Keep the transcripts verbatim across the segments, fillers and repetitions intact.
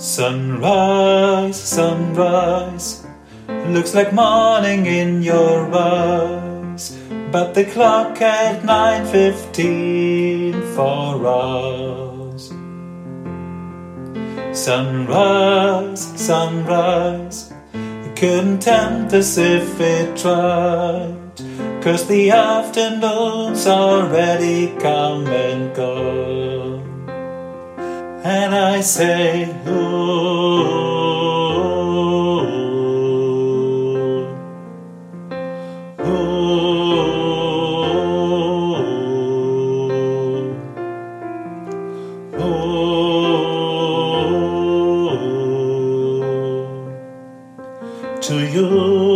Sunrise, sunrise, looks like morning in your eyes, but the clock at nine fifteen for us. Sunrise, sunrise, it couldn't tempt us if it tried, 'cause the afternoon's already come and gone. And I say, oh, oh, oh, to you.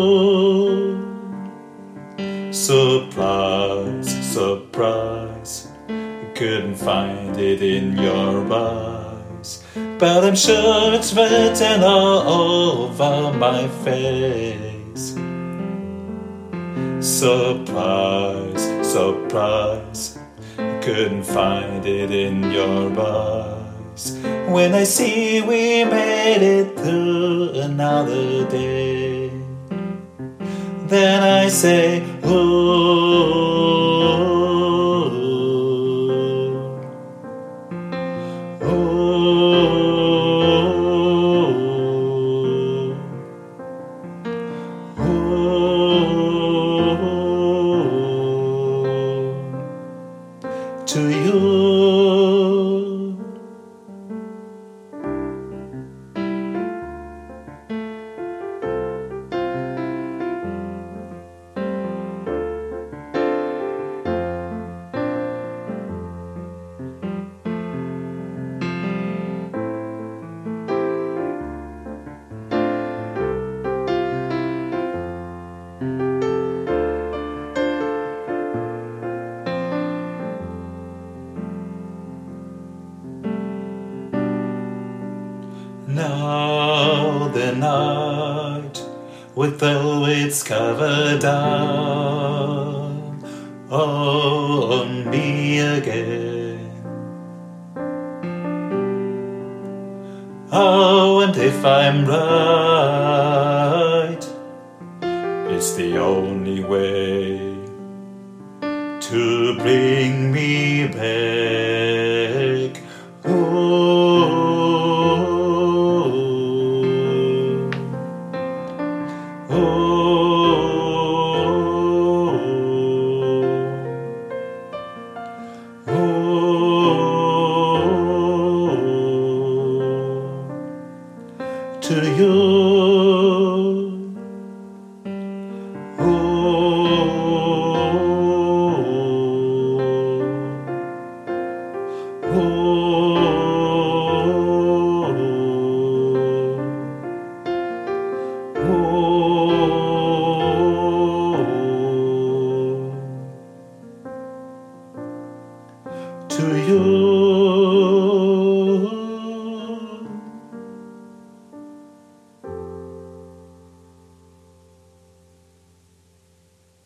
Surprise, surprise, couldn't find it in your eyes, but I'm sure it's written all over my face. Surprise, surprise, couldn't find it in your eyes, when I see we made it through another day. Then I say, oh, to you. Now the night with velvet's covered down on me again. Oh, and if I'm right, it's the only way to bring me back. Oh, to you. Oh, oh, oh, to you.